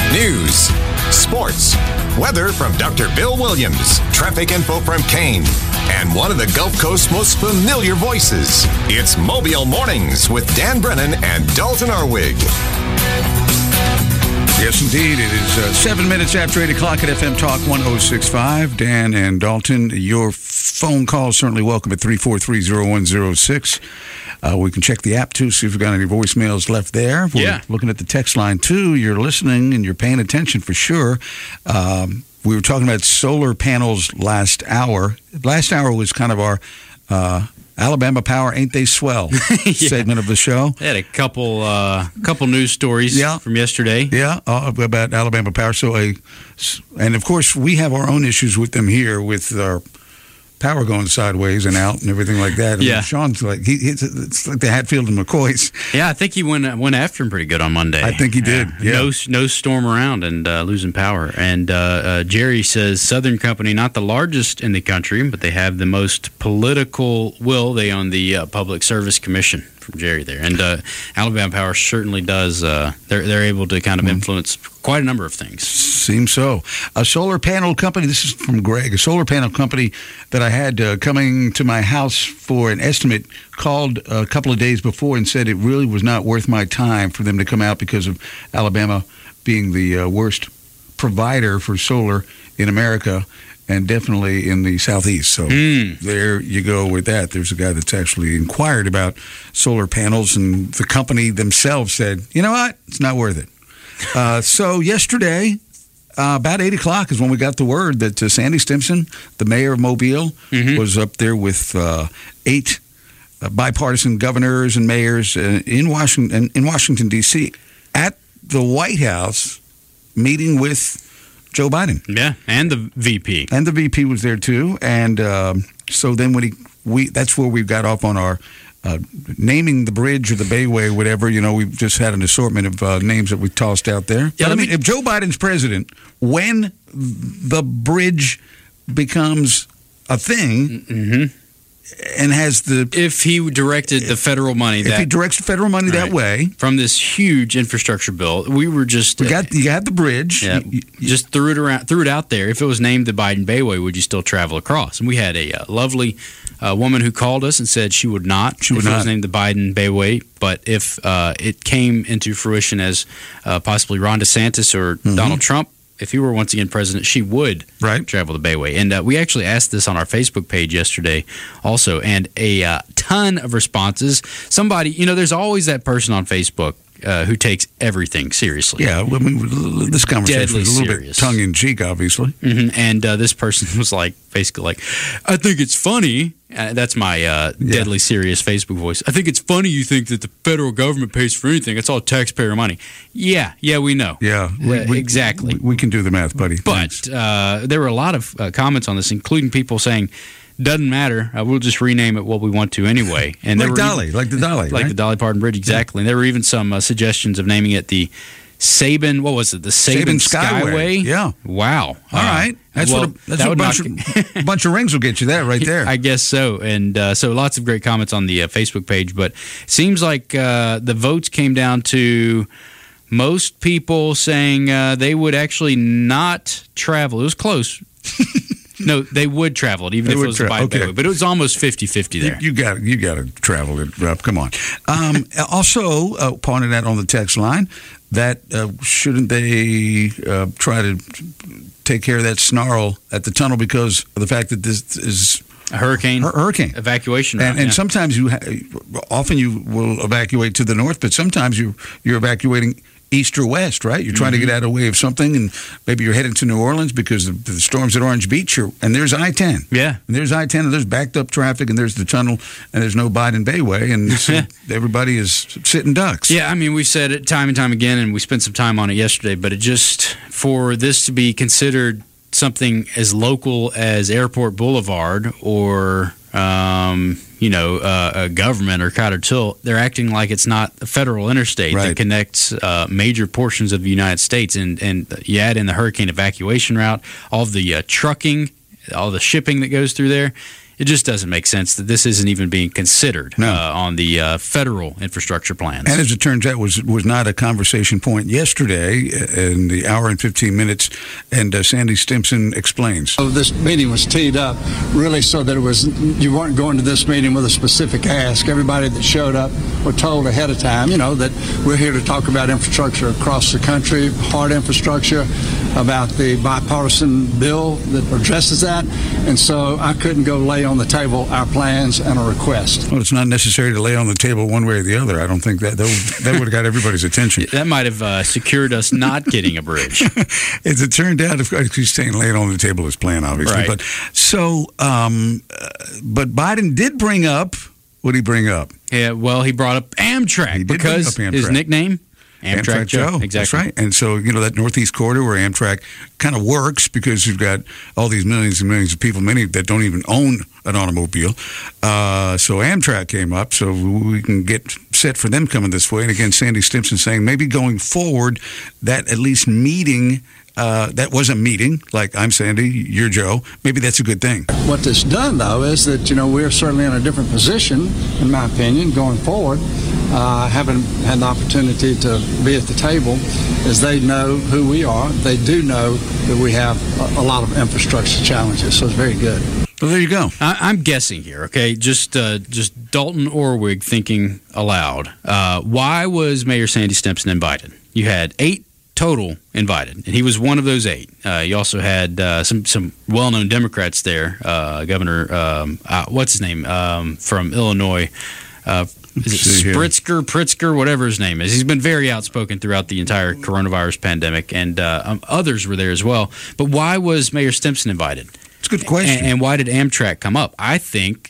News, sports, weather from Dr. Bill Williams, traffic info from Kane, and one of the Gulf Coast's most familiar voices. It's Mobile Mornings with Dan Brennan and Dalton Arwig. Yes, indeed. It is 7 minutes after 8 o'clock at FM Talk 1065. Dan and Dalton, your phone call is certainly welcome at 343-0106. We can check the app, too, see if we've got any voicemails left there. We're looking at the text line, too. You're listening and you're paying attention for sure. We were talking about solar panels last hour. Last hour was kind of our Alabama Power, Ain't They Swell segment of the show. They had a couple news stories from yesterday. Yeah, about Alabama Power. And of course, we have our own issues with them here with our power going sideways and out and everything like that. And Sean's like, it's like the Hatfield and McCoys. Yeah, I think he went after him pretty good on Monday. I think he did. Yeah. No storm around and losing power. And Jerry says Southern Company, not the largest in the country, but they have the most political will. They own the Public Service Commission from Jerry there. And Alabama Power certainly does. They're able to kind of influence quite a number of things. Seems so. A solar panel company, this is from Greg, a solar panel company that I had coming to my house for an estimate called a couple of days before and said it really was not worth my time for them to come out because of Alabama being the worst provider for solar in America and definitely in the Southeast. So there you go with that. There's a guy that's actually inquired about solar panels, and the company themselves said, you know what, it's not worth it. So yesterday, about 8 o'clock is when we got the word that Sandy Stimpson, the mayor of Mobile, was up there with 8 bipartisan governors and mayors in Washington, D.C., at the White House meeting with Joe Biden. Yeah, and the VP. And the VP was there, too. And so then that's where we got off on our naming the bridge or the Bayway, whatever. You know, we've just had an assortment of names that we tossed out there. Yeah, but, if Joe Biden's president, when the bridge becomes a thing and has the... If he directed the federal money... If he directs the federal money that way... From this huge infrastructure bill, we were just... You got the bridge. Yeah, just threw it out there. If it was named the Biden Bayway, would you still travel across? And we had a lovely woman who called us and said she would not. It was named the Biden Bayway. But if it came into fruition as possibly Ron DeSantis or Donald Trump, if he were once again president, she would travel the Bayway. And we actually asked this on our Facebook page yesterday also, and a ton of responses. Somebody, there's always that person on Facebook who takes everything seriously. Yeah, I mean, this conversation was a little bit tongue-in-cheek, obviously. And this person was basically like, I think it's funny. That's my deadly serious Facebook voice. I think it's funny you think that the federal government pays for anything. It's all taxpayer money. Yeah, we know. Yeah, exactly. We can do the math, buddy. But there were a lot of comments on this, including people saying, doesn't matter. We'll just rename it what we want to anyway. And like the Dolly. Like the Dolly Parton Bridge, exactly. And there were even some suggestions of naming it the Sabin, what was it? The Sabin Skyway? Yeah. Wow. All right. That's what a bunch of rings will get you that right there. I guess so. And so lots of great comments on the Facebook page. But it seems like the votes came down to most people saying they would actually not travel. It was close. No, they would travel it, even if it was by Bayway. But it was almost 50-50 there. You got to travel it, Rob. Come on. Also, pointed out on the text line that shouldn't they try to take care of that snarl at the tunnel because of the fact that this is a hurricane evacuation route. And sometimes often you will evacuate to the north, but sometimes you're evacuating east or west, right? You're trying to get out of the way of something, and maybe you're heading to New Orleans because of the storms at Orange Beach, and there's I-10. Yeah. And there's I-10, and there's backed up traffic, and there's the tunnel, and there's no Biden Bayway, and so everybody is sitting ducks. Yeah, I mean, we've said it time and time again, and we spent some time on it yesterday, but it just, for this to be considered something as local as Airport Boulevard or a government or Cotter Till, they're acting like it's not a federal interstate that connects major portions of the United States. And you add in the hurricane evacuation route, all of the trucking, all the shipping that goes through there. it just doesn't make sense that this isn't even being considered on the federal infrastructure plans. And as it turns out, was not a conversation point yesterday in the hour and 15 minutes, and Sandy Stimpson explains. So this meeting was teed up really so that you weren't going to this meeting with a specific ask. Everybody that showed up were told ahead of time, that we're here to talk about infrastructure across the country, hard infrastructure, about the bipartisan bill that addresses that. And so I couldn't go lay on the table our plans and a request. Well, it's not necessary to lay on the table one way or the other. I don't think that would have got everybody's attention. That might have secured us not getting a bridge. As it turned out, if he's saying laying on the table is plan, obviously. Right. But Biden did bring up, what did he bring up? Yeah, well, he brought up Amtrak because his nickname, Amtrak Joe. Exactly. That's right. And so, that Northeast corridor where Amtrak kind of works because you've got all these millions and millions of people, many that don't even own an automobile. So Amtrak came up so we can get set for them coming this way. And again, Sandy Stimpson saying maybe going forward that at least meeting that wasn't meeting, like I'm Sandy, you're Joe. Maybe that's a good thing. What this done, though, is that, we're certainly in a different position, in my opinion, going forward, having had the opportunity to be at the table, as they know who we are. They do know that we have a lot of infrastructure challenges, so it's very good. Well, there you go. I'm guessing here, okay? Just Dalton Orwig thinking aloud. Why was Mayor Sandy Stimpson invited? You had 8 total invited, and he was one of those 8. You also had some well-known Democrats there. Governor, what's his name, from Illinois? Is it Pritzker, whatever his name is. He's been very outspoken throughout the entire coronavirus pandemic, and others were there as well. But why was Mayor Stimpson invited? It's a good question. And why did Amtrak come up? I think,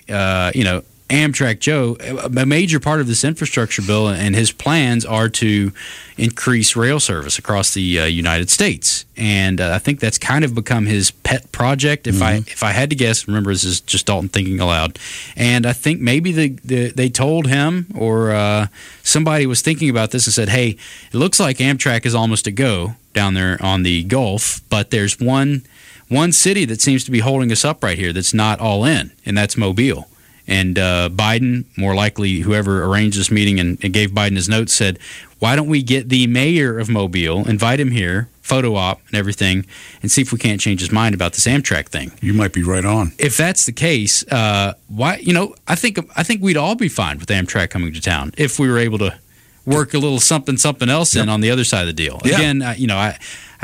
Amtrak Joe, a major part of this infrastructure bill and his plans are to increase rail service across the United States. And I think that's kind of become his pet project. If I had to guess, remember, this is just Dalton thinking aloud. And I think maybe they told him or somebody was thinking about this and said, hey, it looks like Amtrak is almost a go down there on the Gulf, but there's one city that seems to be holding us up right here that's not all in, and that's Mobile. And Biden, more likely whoever arranged this meeting and gave Biden his notes, said, why don't we get the mayor of Mobile, invite him here, photo op and everything, and see if we can't change his mind about this Amtrak thing. You might be right on. If that's the case, why? I think we'd all be fine with Amtrak coming to town if we were able to work a little something else in on the other side of the deal. Yeah. Again,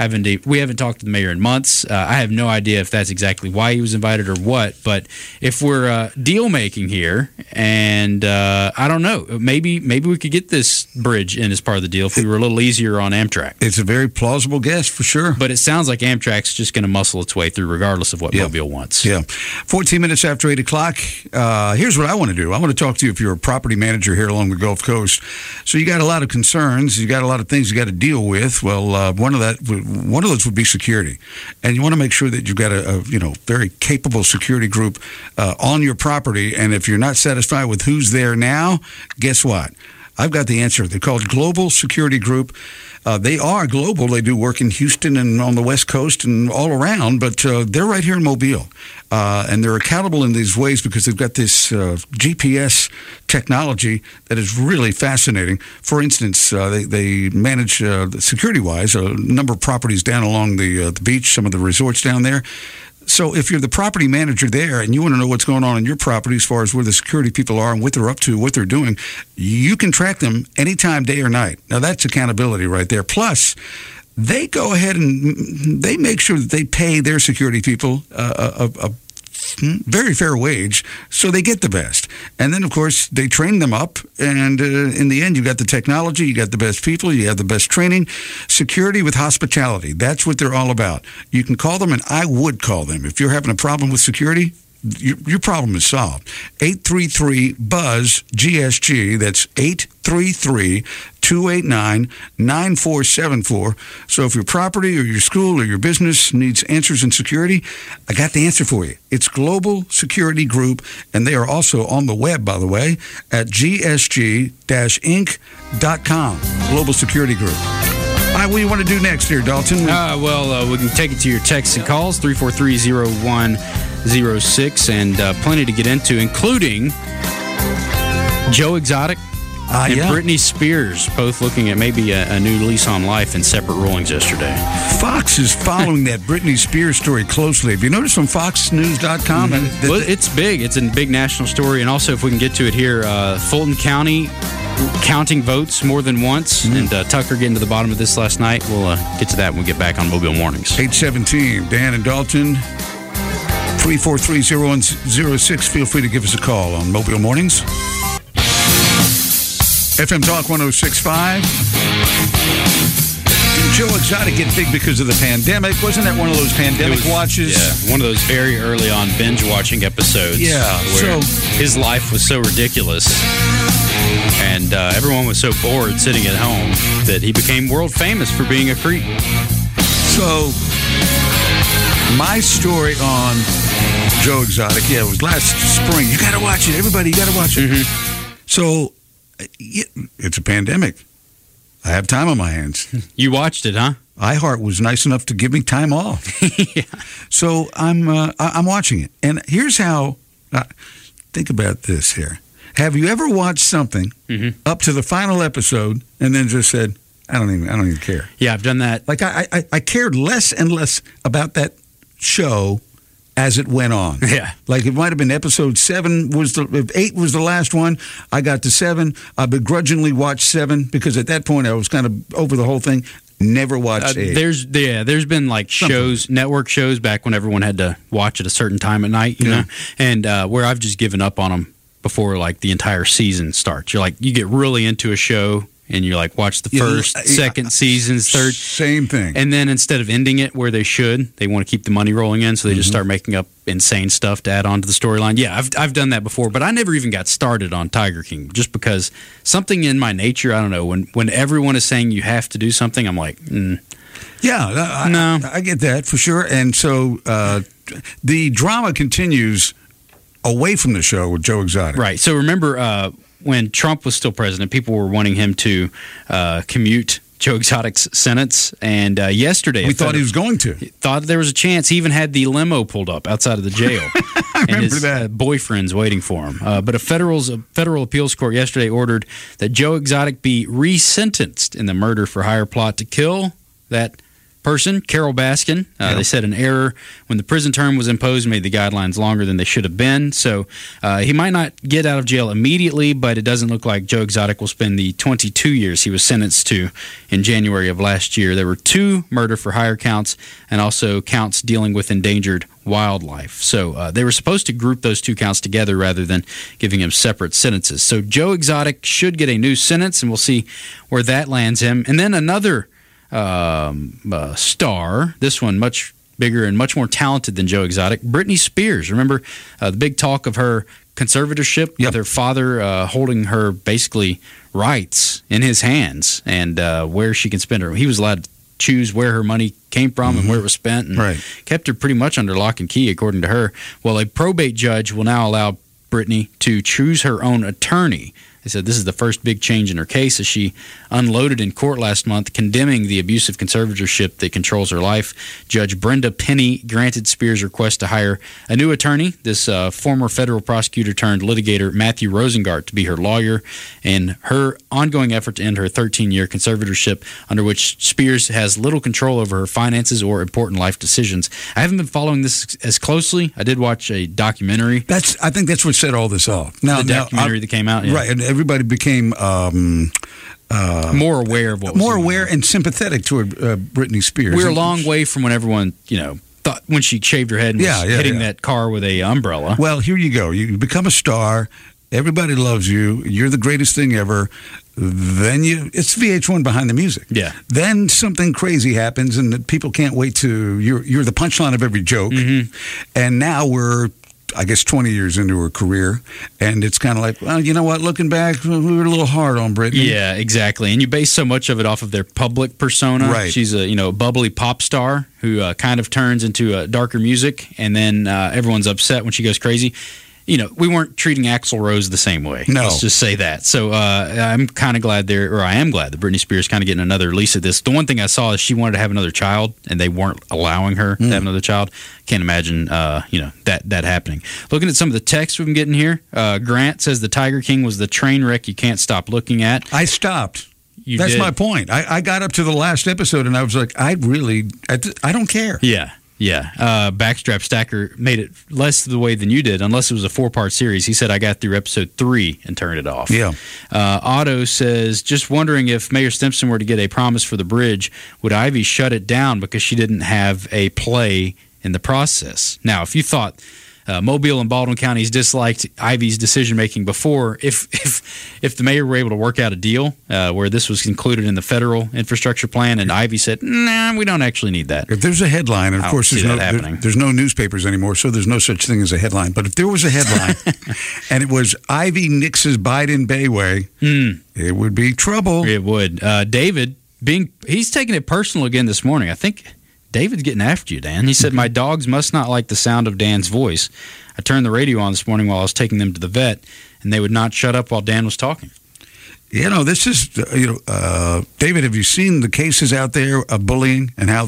we haven't talked to the mayor in months. I have no idea if that's exactly why he was invited or what. But if we're deal making here, and I don't know, maybe we could get this bridge in as part of the deal if we were a little easier on Amtrak. It's a very plausible guess for sure. But it sounds like Amtrak's just going to muscle its way through, regardless of what Mobile wants. Yeah. 14 minutes after 8 o'clock. Here's what I want to do. I want to talk to you if you're a property manager here along the Gulf Coast. So you got a lot of concerns. You got a lot of things you got to deal with. Well, one of those would be security, and you want to make sure that you've got a very capable security group on your property. And if you're not satisfied with who's there now, guess what? I've got the answer. They're called Global Security Group. They are global. They do work in Houston and on the West Coast and all around, but they're right here in Mobile. And they're accountable in these ways because they've got this GPS technology that is really fascinating. For instance, they manage, security-wise, a number of properties down along the beach, some of the resorts down there. So if you're the property manager there and you want to know what's going on in your property as far as where the security people are and what they're up to, what they're doing, you can track them anytime, day or night. Now, that's accountability right there. Plus, they go ahead and they make sure that they pay their security people a very fair wage so they get the best. And then, of course, they train them up. And in the end, you got the technology, you got the best people, you have the best training. Security with hospitality. That's what they're all about. You can call them, and I would call them. If you're having a problem with security, your problem is solved. 833-BUZZ-GSG. That's 833-289-9474. So if your property or your school or your business needs answers in security, I got the answer for you. It's Global Security Group, and they are also on the web, by the way, at gsg-inc.com. Global Security Group. All right, what do you want to do next here, Dalton? We can take it to your texts and calls, 34301. 06, and plenty to get into, including Joe Exotic and Britney Spears, both looking at maybe a new lease on life in separate rulings yesterday. Fox is following that Britney Spears story closely. Have you noticed on FoxNews.com? Well, it's big. It's a big national story. And also, if we can get to it here, Fulton County counting votes more than once. And Tucker getting to the bottom of this last night. We'll get to that when we get back on Mobile Mornings. 817, Dan and Dalton, 343-0106. Feel free to give us a call on Mobile Mornings. FM Talk 106.5. Did Joe Exotic get big because of the pandemic? Wasn't that one of those pandemic watches? Yeah, one of those very early on binge watching episodes. Yeah, where his life was so ridiculous, and everyone was so bored sitting at home that he became world famous for being a creep. So, my story on Joe Exotic, it was last spring. You got to watch it, everybody. You got to watch it. So. It's a pandemic. I have time on my hands. You watched it, huh? iHeart was nice enough to give me time off. Yeah. So I'm watching it. And here's how, think about this here. Have you ever watched something up to the final episode and then just said, I don't even care? Yeah, I've done that. Like I cared less and less about that show as it went on. Yeah. Like it might have been episode 7 if 8 was the last one. I got to 7. I begrudgingly watched 7 because at that point I was kind of over the whole thing. Never watched 8. There's been like shows, network shows back when everyone had to watch at a certain time at night, you know, and where I've just given up on them before like the entire season starts. You're like, you get really into a show and you're like, watch the first, second seasons, third. Same thing. And then instead of ending it where they should, they want to keep the money rolling in, so they just start making up insane stuff to add on to the storyline. Yeah, I've done that before, but I never even got started on Tiger King just because something in my nature, I don't know, when everyone is saying you have to do something, I'm like, Yeah, no. I get that for sure. And so the drama continues away from the show with Joe Exotic. Right. So remember when Trump was still president, people were wanting him to commute Joe Exotic's sentence. And yesterday, we thought he was going to. Thought there was a chance. He even had the limo pulled up outside of the jail. I remember his that. Boyfriend's waiting for him. But a federal appeals court yesterday ordered that Joe Exotic be resentenced in the murder for hire plot to kill that person, Carol Baskin. They said an error when the prison term was imposed made the guidelines longer than they should have been. So he might not get out of jail immediately, but it doesn't look like Joe Exotic will spend the 22 years he was sentenced to in January of last year. There were 2 murder for hire counts and also counts dealing with endangered wildlife. So they were supposed to group those 2 counts together rather than giving him separate sentences. So Joe Exotic should get a new sentence, and we'll see where that lands him. And then another star, this one much bigger and much more talented than Joe Exotic, Britney Spears. Remember the big talk of her conservatorship with her father holding her basically rights in his hands and where she can spend her. He was allowed to choose where her money came from and where it was spent, and kept her pretty much under lock and key, according to her. Well, a probate judge will now allow Britney to choose her own attorney. They said this is the first big change in her case as she unloaded in court last month, condemning the abusive conservatorship that controls her life. Judge Brenda Penny granted Spears' request to hire a new attorney, this former federal prosecutor turned litigator Matthew Rosengart, to be her lawyer, and her ongoing effort to end her 13-year conservatorship, under which Spears has little control over her finances or important life decisions. I haven't been following this as closely. I did watch a documentary. I think that's what set all this off. Now, the documentary that came out. Yeah. Right, and everybody became more aware of what was more aware and sympathetic toward Britney Spears. We're a long way from when everyone, thought when she shaved her head and was hitting that car with a umbrella. Well, here you go. You become a star. Everybody loves you. You're the greatest thing ever. Then it's VH1 behind the music. Yeah. Then something crazy happens, and people can't wait to. You're the punchline of every joke. And now we're, I guess, 20 years into her career, and it's kind of like, well, you know what? Looking back, we were a little hard on Britney. Yeah, exactly. And you base so much of it off of their public persona. Right. She's a bubbly pop star who kind of turns into darker music, and then everyone's upset when she goes crazy. we weren't treating Axl Rose the same way. No. Let's just say that. So I'm kind of glad I am glad that Britney Spears kind of getting another lease at this. The one thing I saw is she wanted to have another child, and they weren't allowing her to have another child. Can't imagine, that happening. Looking at some of the texts we've been getting here, Grant says the Tiger King was the train wreck you can't stop looking at. I stopped. That's did. my point. I got up to the last episode, and I was like, I don't care. Yeah. Backstrap Stacker made it less the way than you did, unless it was a 4-part series. He said, I got through episode 3 and turned it off. Yeah. Otto says, just wondering if Mayor Stimpson were to get a promise for the bridge, would Ivy shut it down because she didn't have a play in the process? Now, if you thought Mobile and Baldwin counties disliked Ivy's decision-making before, if the mayor were able to work out a deal where this was included in the federal infrastructure plan and Ivy said, nah, we don't actually need that. If there's a headline, and of course there's no newspapers anymore, so there's no such thing as a headline. But if there was a headline and it was Ivy nixes Biden Bayway, it would be trouble. It would. David, he's taking it personal again this morning. I think David's getting after you, Dan. He said, my dogs must not like the sound of Dan's voice. I turned the radio on this morning while I was taking them to the vet, and they would not shut up while Dan was talking. This is, David, have you seen the cases out there of bullying and how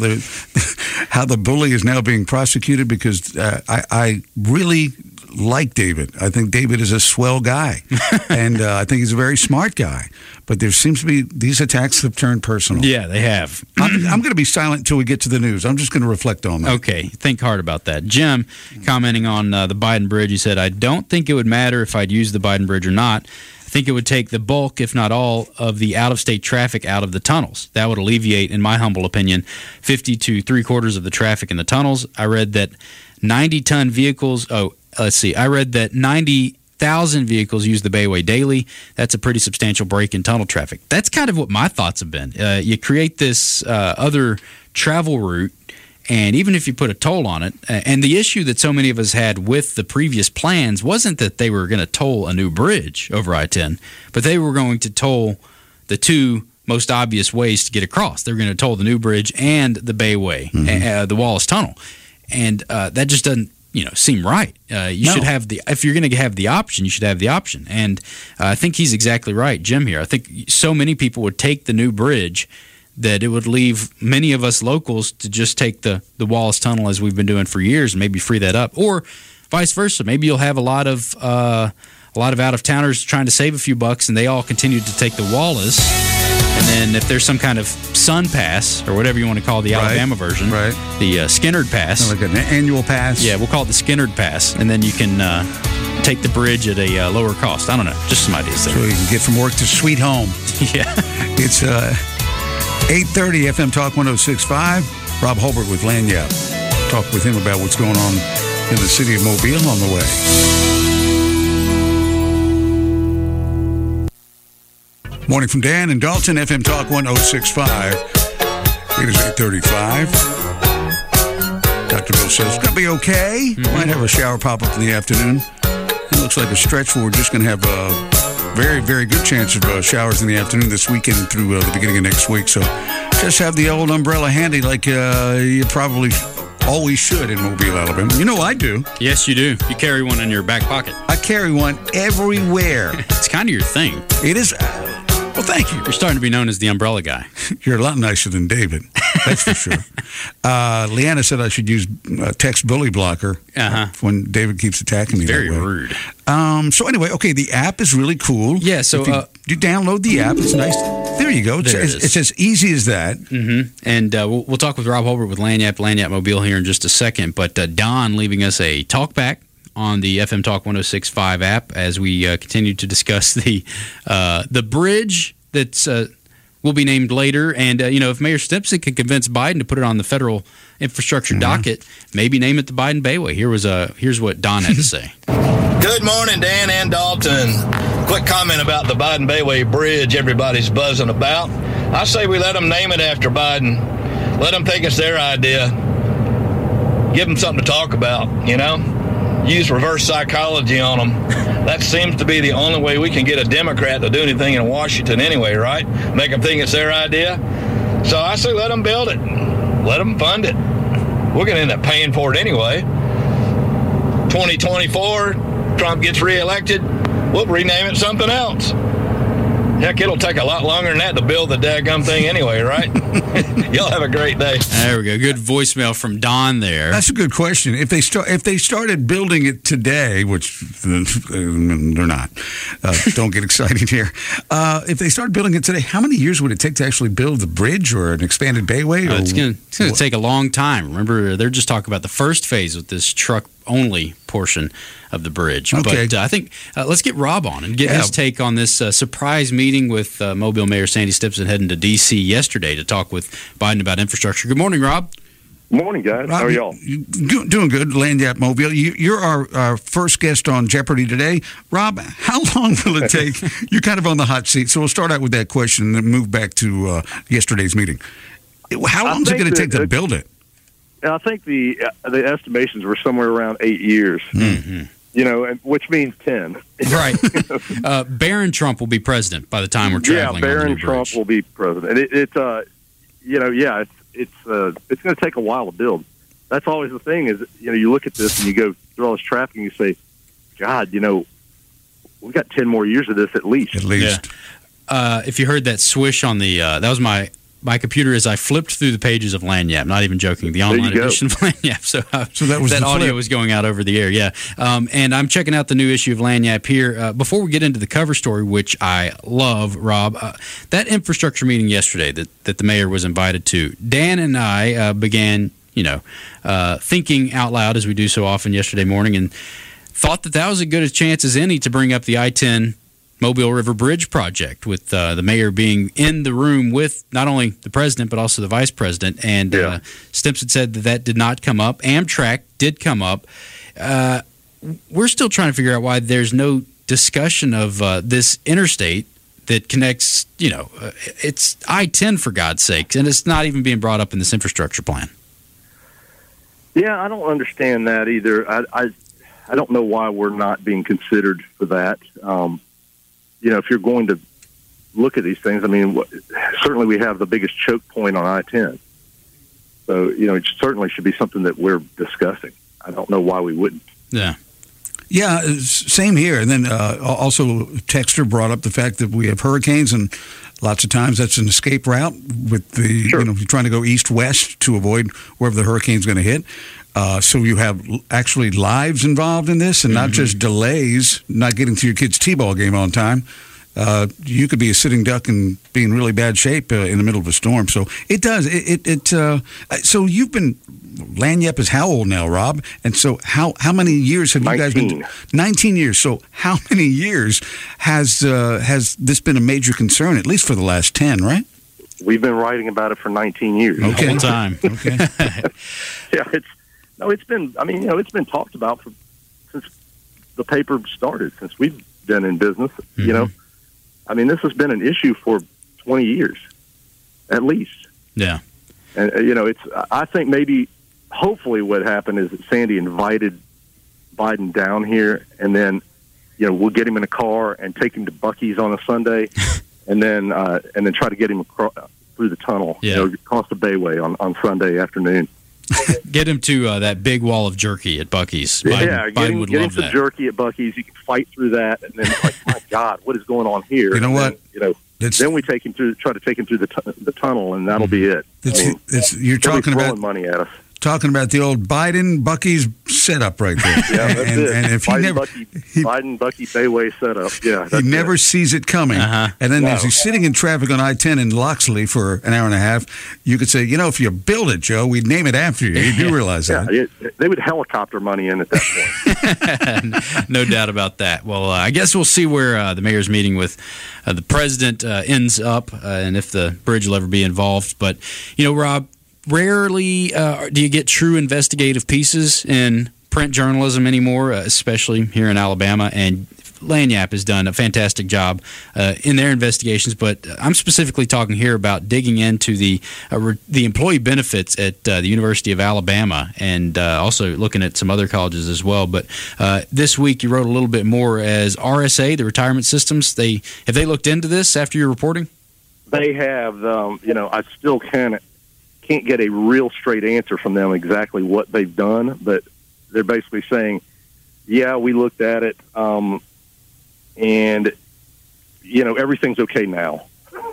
the bully is now being prosecuted? Because I really like David. I think David is a swell guy, and I think he's a very smart guy. But there seems to be these attacks have turned personal. Yeah, they have. I'm going to be silent until we get to the news. I'm just going to reflect on that. Okay, think hard about that. Jim, commenting on the Biden bridge, he said, I don't think it would matter if I'd use the Biden bridge or not. I think it would take the bulk, if not all, of the out-of-state traffic out of the tunnels. That would alleviate, in my humble opinion, 50 to 3/4 of the traffic in the tunnels. I read that 90-ton vehicles... I read that 90,000 vehicles use the Bayway daily. That's a pretty substantial break in tunnel traffic. That's kind of what my thoughts have been. You create this other travel route, and even if you put a toll on it, and the issue that so many of us had with the previous plans wasn't that they were going to toll a new bridge over I-10, but they were going to toll the two most obvious ways to get across. They were going to toll the new bridge and the Bayway, the Wallace Tunnel. And that just doesn't seem right. You should have if you're going to have the option, you should have the option. And I think he's exactly right, Jim, here. I think so many people would take the new bridge that it would leave many of us locals to just take the Wallace Tunnel as we've been doing for years and maybe free that up. Or vice versa. Maybe you'll have a lot of out-of-towners trying to save a few bucks and they all continue to take the Wallace. And then if there's some kind of Sun Pass, or whatever you want to call the Alabama version, the Skinnerd Pass. Like an annual pass? Yeah, we'll call it the Skinnerd Pass. And then you can take the bridge at a lower cost. I don't know, just some ideas there. So you can get from work to sweet home. Yeah. It's 8:30 FM Talk 106.5. Rob Holbert with Lanyap. Talk with him about what's going on in the city of Mobile on the way. Morning from Dan and Dalton, FM Talk 106.5. It is 8:35. Dr. Bill says it's going to be okay. Might have a shower pop up in the afternoon. It looks like a stretch where we're just going to have a very, very good chance of showers in the afternoon this weekend through the beginning of next week. So just have the old umbrella handy like you probably always should in Mobile, Alabama. You know I do. Yes, you do. You carry one in your back pocket. I carry one everywhere. It's kind of your thing. It is. Well, thank you. You're starting to be known as the umbrella guy. You're a lot nicer than David. That's for sure. Leanna said I should use text bully blocker when David keeps attacking me. Very rude. So anyway, okay, the app is really cool. Yeah, so you download the app. It's nice. There you go. It's as easy as that. Mm-hmm. And we'll talk with Rob Holbert with Lanyap Mobile here in just a second. But Don leaving us a talkback on the FM Talk 106.5 app as we continue to discuss the bridge that's will be named later. And, if Mayor Stimpson can convince Biden to put it on the federal infrastructure docket, maybe name it the Biden Bayway. Here's what Don had to say. Good morning, Dan and Dalton. Quick comment about the Biden Bayway Bridge everybody's buzzing about. I say we let them name it after Biden. Let them think it's their idea. Give them something to talk about, Use reverse psychology on them. That seems to be the only way we can get a Democrat to do anything in Washington anyway, right? Make them think it's their idea. So I say let them build it. Let them fund it. We're going to end up paying for it anyway. 2024, Trump gets reelected, we'll rename it something else. Heck, it'll take a lot longer than that to build the daggum thing anyway, right? Y'all have a great day. There we go. Good voicemail from Don there. That's a good question. If they started building it today, which they're not, don't get excited here. If they started building it today, how many years would it take to actually build the bridge or an expanded bayway? It's going to take a long time. Remember, they're just talking about the first phase with this truck-only portion of the bridge. Okay. But I think let's get Rob on and get his take on this surprise meeting with Mobile Mayor Sandy Stimpson heading to D.C. yesterday to talk with Biden about infrastructure. Good morning, Rob. Morning, guys. Rob, how are y'all? Doing good, Lagniappe Mobile. You're our first guest on Jeopardy today. Rob, how long will it take? You're kind of on the hot seat, so we'll start out with that question and then move back to yesterday's meeting. How long is it going to take to build it? I think the estimations were somewhere around 8 years. Mm-hmm. Which means 10. Right. Barron Trump will be president by the time we're traveling. Yeah, Barron on the new Trump bridge. will be president. It's going to take a while to build. That's always the thing is, you look at this and you go through all this traffic and you say, God, we got 10 more years of this at least. At least. Yeah. If you heard that swish on the, that was my computer as I flipped through the pages of Lagniappe. Not even joking. The online edition of Lagniappe. So that was that the audio flip. was going out over the air. Yeah. And I'm checking out the new issue of Lagniappe here. Before we get into the cover story, which I love, Rob, that infrastructure meeting yesterday that the mayor was invited to, Dan and I began, thinking out loud as we do so often yesterday morning, and thought that was as good a chance as any to bring up the I-10 Mobile River Bridge project, with the mayor being in the room with not only the president but also the vice president. And Stimpson said that did not come up. Amtrak did come up. We're still trying to figure out why there's no discussion of this interstate that connects, it's I-10 for God's sakes, and it's not even being brought up in this infrastructure plan. Yeah, I don't understand that either. I don't know why we're not being considered for that. If you're going to look at these things, certainly we have the biggest choke point on I-10. So, it certainly should be something that we're discussing. I don't know why we wouldn't. Yeah. Yeah, same here. And then also Texter brought up the fact that we have hurricanes, and lots of times that's an escape route with the, Sure. you're trying to go east-west to avoid wherever the hurricane's going to hit. So you have actually lives involved in this and not just delays, not getting to your kid's T-ball game on time. You could be a sitting duck and be in really bad shape in the middle of a storm. So it does. So you've been, Lagniappe is how old now, Rob? And so how many years have you guys been? 19 years. So how many years has this been a major concern, at least for the last 10, right? We've been writing about it for 19 years. Okay. Whole time. Okay. Yeah, it's been talked about since the paper started, since we've been in business, Mm-hmm. This has been an issue for 20 years, at least. Yeah. And, I think hopefully what happened is that Sandy invited Biden down here, and then, we'll get him in a car and take him to Buc-ee's on a Sunday, and then try to get him through the tunnel, across the Bayway on Sunday afternoon. Get him to that big wall of jerky at Buc-ee's. Biden would love him some that. jerky at Buc-ee's. You can fight through that, and then my God, what is going on here? You know what? Then we try to take him through the tunnel, and that'll be it. You're talking throwing money at us. Talking about the old Biden Buc-ee's setup right there. Yeah, that's it. And if Biden Buc-ee Bayway setup. Yeah, he never sees it coming. And then as he's sitting in traffic on I-10 in Loxley for an hour and a half, you could say, if you build it, Joe, we'd name it after you. You do realize that. Yeah, they would helicopter money in at that point. No doubt about that. Well, I guess we'll see where the mayor's meeting with the president ends up, and if the bridge will ever be involved. But, Rob, rarely do you get true investigative pieces in print journalism anymore, especially here in Alabama. And Lagniappe has done a fantastic job in their investigations. But I'm specifically talking here about digging into the employee benefits at the University of Alabama, and also looking at some other colleges as well. But this week you wrote a little bit more as RSA, the retirement systems. Have they looked into this after your reporting? They have. I still can't get a real straight answer from them exactly what they've done, but they're basically saying Yeah, we looked at it, and everything's okay now.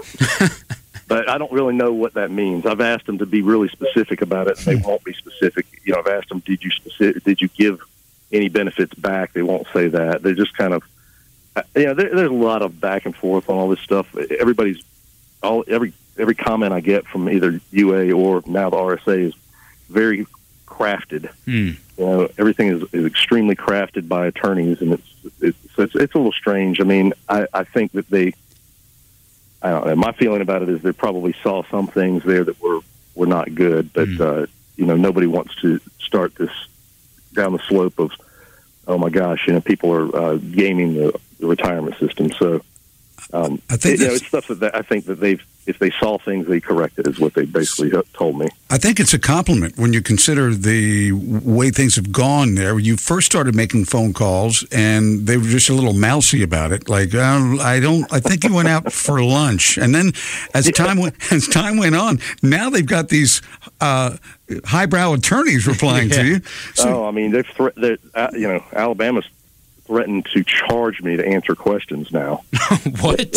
But I don't really know what that means. I've asked them to be really specific about it, and they won't be specific. I've asked them, did you give any benefits back? They won't say that. They're just kind of, there's a lot of back and forth on all this stuff. Every comment I get from either UA or now the RSA is very crafted. Everything is extremely crafted by attorneys, and it's a little strange. I mean, I think that I don't know. My feeling about it is they probably saw some things there that were not good, but nobody wants to start this down the slope of, oh my gosh, people are gaming the retirement system. So I think it's stuff that I think that if they saw things, they corrected, is what they basically told me. I think it's a compliment when you consider the way things have gone there. You first started making phone calls, and they were just a little mousy about it. Like, I think you went out for lunch. And then as time went on, now they've got these highbrow attorneys replying to you. So, I mean, Alabama's threatened to charge me to answer questions now. What?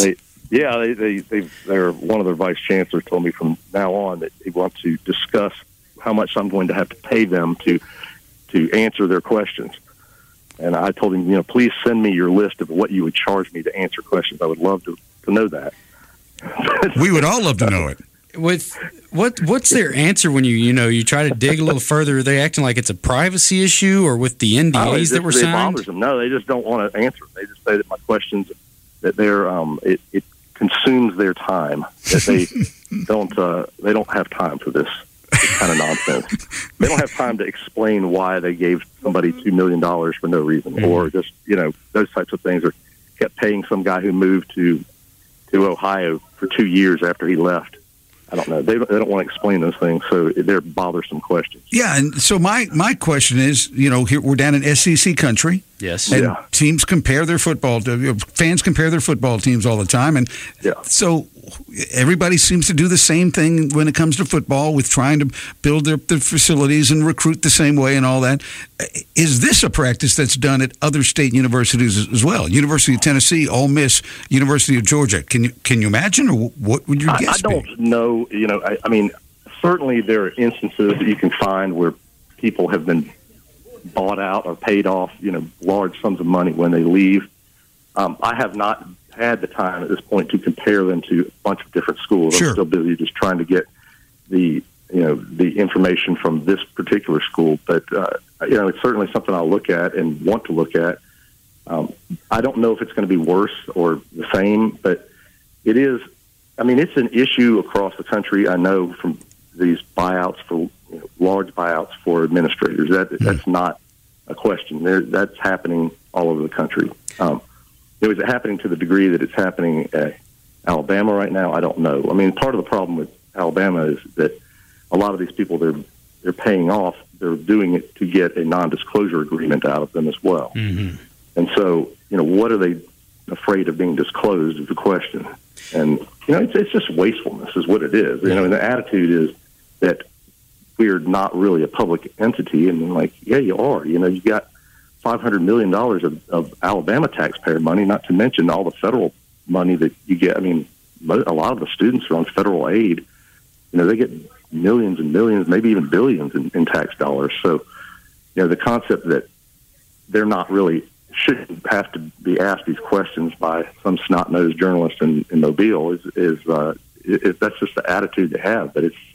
They're one of their vice chancellors told me from now on that they want to discuss how much I'm going to have to pay them to answer their questions. And I told him, please send me your list of what you would charge me to answer questions. I would love to know that. We would all love to know it. What's their answer when you try to dig a little further? Are they acting like it's a privacy issue, or with the NDAs that were signed? It bothers them. No, they just don't want to answer. They just say that my questions, that they're it consumes their time. That they don't have time for this kind of nonsense. They don't have time to explain why they gave somebody $2 million for no reason, or just those types of things, or kept paying some guy who moved to Ohio for 2 years after he left. I don't know. They don't want to explain those things, so they're bothersome questions. Yeah, and so my question is, here we're down in SEC country. Yes. And teams compare their football. Fans compare their football teams all the time, and so everybody seems to do the same thing when it comes to football, with trying to build their facilities and recruit the same way and all that. Is this a practice that's done at other state universities as well? University of Tennessee, Ole Miss, University of Georgia. Can you imagine, or what would your guess be? I don't know. I mean, certainly there are instances that you can find where people have been bought out or paid off, large sums of money when they leave. I have not had the time at this point to compare them to a bunch of different schools. Sure. I'm still busy just trying to get the information from this particular school. But, it's certainly something I'll look at and want to look at. I don't know if it's going to be worse or the same, but it is. I mean, it's an issue across the country. I know from these buyouts for large buyouts for administrators. That's not a question. That's happening all over the country. Is it happening to the degree that it's happening at Alabama right now? I don't know. I mean, part of the problem with Alabama is that a lot of these people they're paying off. They're doing it to get a non-disclosure agreement out of them as well. Mm-hmm. And so, what are they afraid of being disclosed is the question. And it's just wastefulness is what it is. And the attitude is that we're not really a public entity, and you are. You got $500 million of Alabama taxpayer money, not to mention all the federal money that you get. I mean, a lot of the students are on federal aid. They get millions and millions, maybe even billions in tax dollars. So, the concept that they're not really shouldn't have to be asked these questions by some snot-nosed journalist in Mobile is that's just the attitude they have. But it's,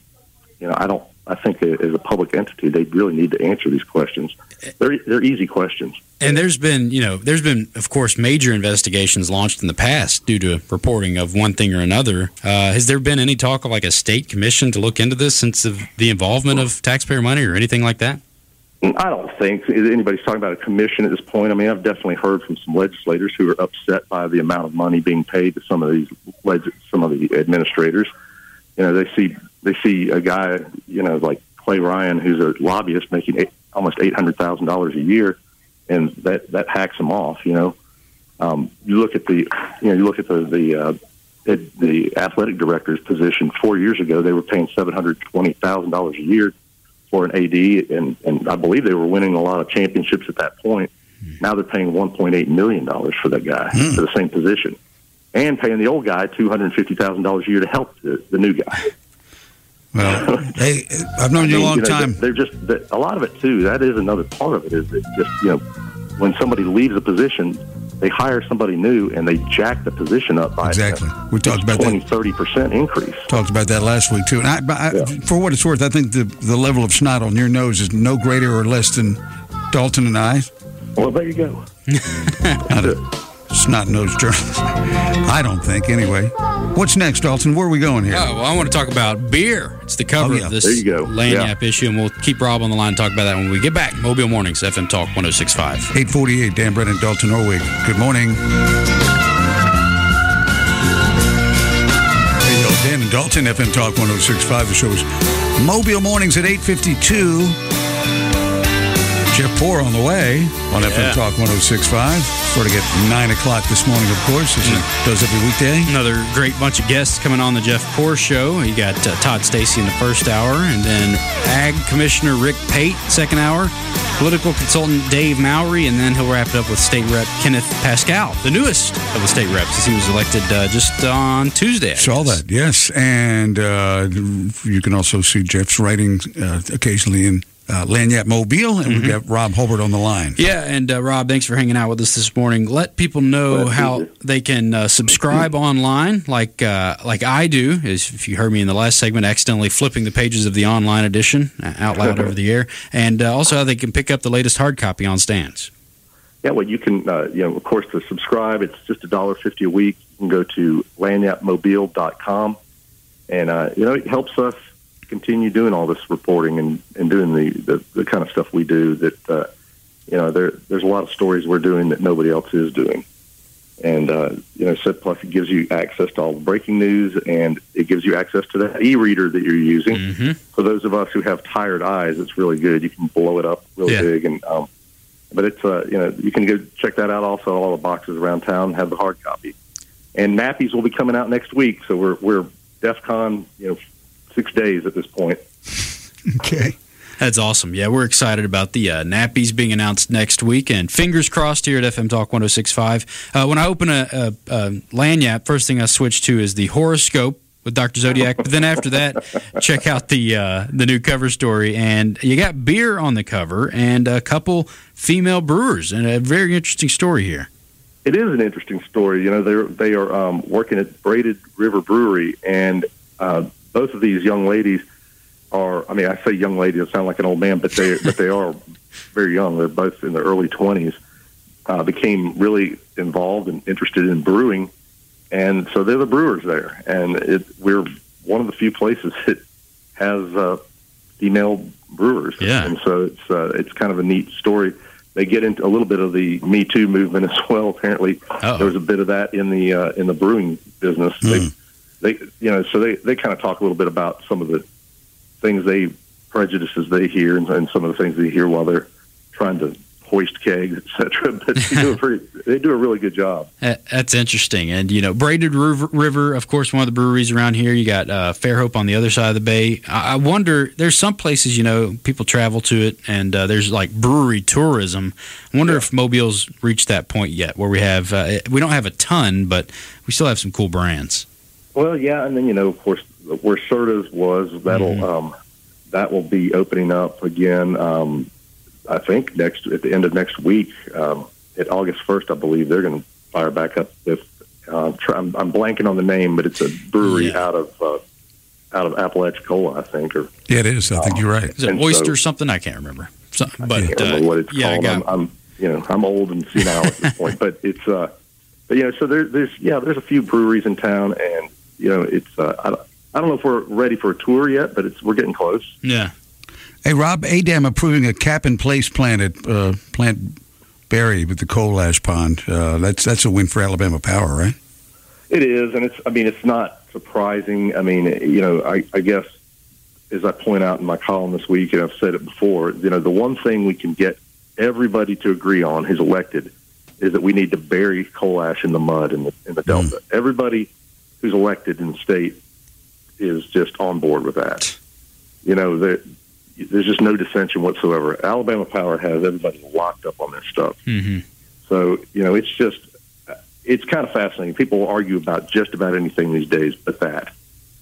I think as a public entity, they really need to answer these questions. They're easy questions. And there's been, of course, major investigations launched in the past due to reporting of one thing or another. Has there been any talk of a state commission to look into this since the involvement of taxpayer money or anything like that? I don't think anybody's talking about a commission at this point. I mean, I've definitely heard from some legislators who are upset by the amount of money being paid to some of the administrators. They see a guy, like Clay Ryan, who's a lobbyist, making almost $800,000 a year, and that hacks him off. You look at the athletic director's position 4 years ago. They were paying $720,000 a year for an AD, and I believe they were winning a lot of championships at that point. Now they're paying $1.8 million for that guy for the same position, and paying the old guy $250,000 a year to help the new guy. Well, hey, I've known you a long time. They're just a lot of it too. That is another part of it. Is that just when somebody leaves a position, they hire somebody new and they jack the position up by we talked about 20-30% increase. Talked about that last week too. And for what it's worth, I think the level of snot on your nose is no greater or less than Dalton and I. Well, there you go. Not a snot-nosed journalist. I don't think, anyway. What's next, Dalton? Where are we going here? Oh, well, I want to talk about beer. It's the cover of this Lagniappe issue, and we'll keep Rob on the line and talk about that when we get back. Mobile Mornings, FM Talk 106.5. 848, Dan Brennan, Dalton Norwig. Good morning. Hey, yo, Dan and Dalton, FM Talk 106.5. The show is Mobile Mornings at 8:52. Jeff Poor on the way on FM Talk 106.5. Starting at 9 o'clock this morning, of course, as he does every weekday. Another great bunch of guests coming on the Jeff Poor Show. You got Todd Stacy in the first hour, and then Ag Commissioner Rick Pate, second hour, political consultant Dave Mowry, and then he'll wrap it up with State Rep Kenneth Pascal, the newest of the state reps, as he was elected just on Tuesday. Saw that, yes. And you can also see Jeff's writing occasionally in Lagniappe Mobile, and we've got Rob Hobart on the line. Yeah, and Rob, thanks for hanging out with us this morning. Let people know how they can subscribe online, like I do. Is if you heard me in the last segment, accidentally flipping the pages of the online edition out loud over the air, and also how they can pick up the latest hard copy on stands. Yeah, well, you can, of course, to subscribe, it's just $1.50 a week. You can go to lagniappemobile.com, and it helps us continue doing all this reporting and doing the kind of stuff we do that there's a lot of stories we're doing that nobody else is doing, and plus it gives you access to all the breaking news, and it gives you access to the e-reader that you're using. For those of us who have tired eyes, it's really good. You can blow it up really big, and but it's you can go check that out. Also, all the boxes around town have the hard copy, and nappies will be coming out next week, so we're DEFCON 6 days at this point. Okay. That's awesome. Yeah, we're excited about the nappies being announced next week, and fingers crossed here at FM Talk 106.5. When I open a Lagniappe, first thing I switch to is the horoscope with Dr. Zodiac, but then after that, check out the new cover story, and you got beer on the cover and a couple female brewers, and a very interesting story here. It is an interesting story. They are working at Braided River Brewery, and both of these young ladies are, I say young ladies, I sound like an old man, but they are very young. They're both in their early 20s, became really involved and interested in brewing, and so they're the brewers there. And we're one of the few places that has female brewers. Yeah. And so it's kind of a neat story. They get into a little bit of the Me Too movement as well. Apparently, there was a bit of that in the brewing business. They kind of talk a little bit about some of the things prejudices they hear, and some of the things they hear while they're trying to hoist kegs, etc. But they do a really good job. That's interesting. And Braided River, of course, one of the breweries around here. You got Fairhope on the other side of the bay. I wonder, there's some places people travel to it, and there's like brewery tourism. I wonder if Mobile's reached that point yet, where we don't have a ton, but we still have some cool brands. Well, yeah, and then of course, where Serta's was, that will be opening up again. I think at the end of next week, at August 1st, I believe they're going to fire back up with. I'm blanking on the name, but it's a brewery out of Apalachicola, I think. It is. I think you're right. Is it Oyster something? I can't remember. I can't remember what it's called. I'm old and senile at this point, but it's. So there's a few breweries in town, and it's. I don't know if we're ready for a tour yet, but we're getting close. Yeah. Hey, Rob, ADAM approving a cap-in-place plant at Plant Berry with the coal ash pond. That's a win for Alabama Power, right? It is, and it's not surprising. I guess, as I point out in my column this week, and I've said it before, the one thing we can get everybody to agree on who's elected is that we need to bury coal ash in the mud in the Delta. Everybody who's elected in the state is just on board with that. there's just no dissension whatsoever. Alabama Power has everybody locked up on this stuff. Mm-hmm. So, it's kind of fascinating. People argue about just about anything these days but that.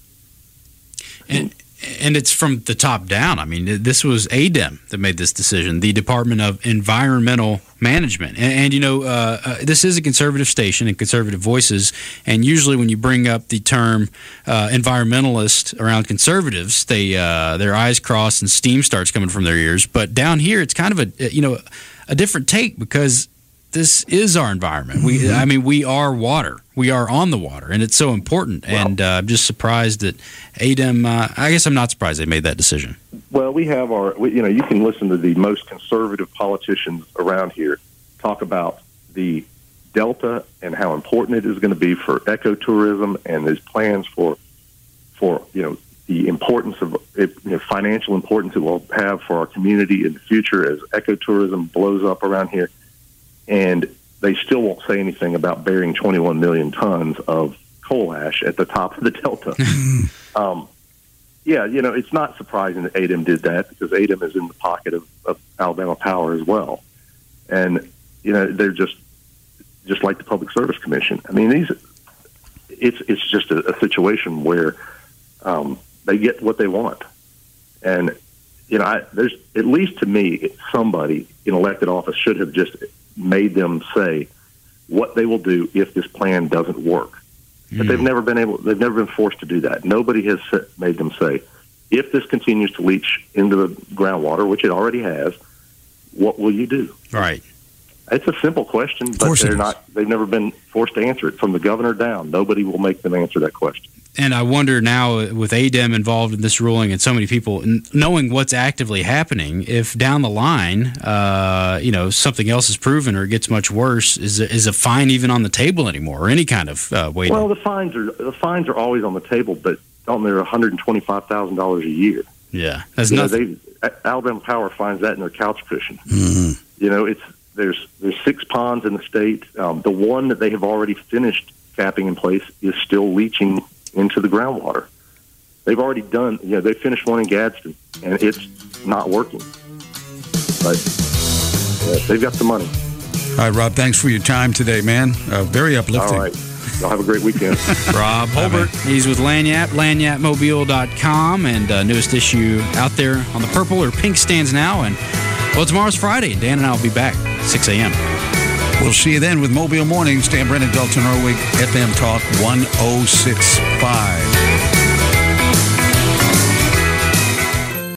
And it's from the top down. I mean, this was ADEM that made this decision, the Department of Environmental Management. And this is a conservative station and conservative voices. And usually when you bring up the term environmentalist around conservatives, their eyes cross and steam starts coming from their ears. But down here, it's kind of a different take because this is our environment. We are water. We are on the water, and it's so important. Well, and I'm just surprised that ADEM. I guess I'm not surprised they made that decision. Well, we have you can listen to the most conservative politicians around here talk about the Delta and how important it is going to be for ecotourism, and his plans for the importance of financial importance it will have for our community in the future as ecotourism blows up around here. And they still won't say anything about burying 21 million tons of coal ash at the top of the Delta. It's not surprising that ADEM did that because ADEM is in the pocket of Alabama Power as well. And, they're just like the Public Service Commission. I mean, it's just a situation where they get what they want. And, there's, at least to me, somebody in elected office should have just made them say what they will do if this plan doesn't work. But they've never been forced to do that. Nobody has made them say, if this continues to leach into the groundwater, which it already has, what will you do? Right. It's a simple question, but they've never been forced to answer it. From the governor down, nobody will make them answer that question. And I wonder now, with ADEM involved in this ruling and so many people knowing what's actively happening, if down the line, something else is proven or it gets much worse, is a fine even on the table anymore, or any kind of way? Well, the fines are always on the table, but don't they're $125,000 a year? Yeah, that's nothing. Alabama Power finds that in their couch cushion. Mm-hmm. There's 6 ponds in the state. The one that they have already finished capping in place is still leaching into the groundwater. They've already done, they finished one in Gadsden, and it's not working. But they've got the money. All right, Rob, thanks for your time today, man. Very uplifting. All right. Y'all have a great weekend. Rob Holbert, he's with Lagniappe, lagniappemobile.com, and newest issue out there on the purple or pink stands now. And, tomorrow's Friday, and Dan and I will be back 6 a.m. We'll see you then with Mobile Mornings. Dan Brennan, Dalton Erwig, FM Talk 106.5.